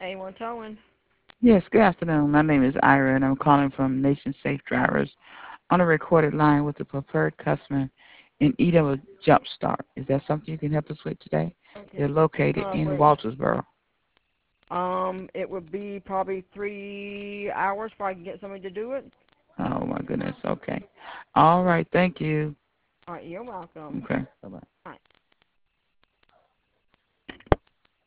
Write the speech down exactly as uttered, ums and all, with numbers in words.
A one Towing. Yes, good afternoon. My name is Ira, and I'm calling from Nation Safe Drivers on a recorded line with a preferred customer in need of a jump start. Is that something you can help us with today? Okay. They're located Uh, in wait. Waltersboro. Um, it would be probably three hours before I can get somebody to do it. Oh, my goodness. Okay. All right. Thank you. All right, you're welcome. Okay. Bye-bye. All right.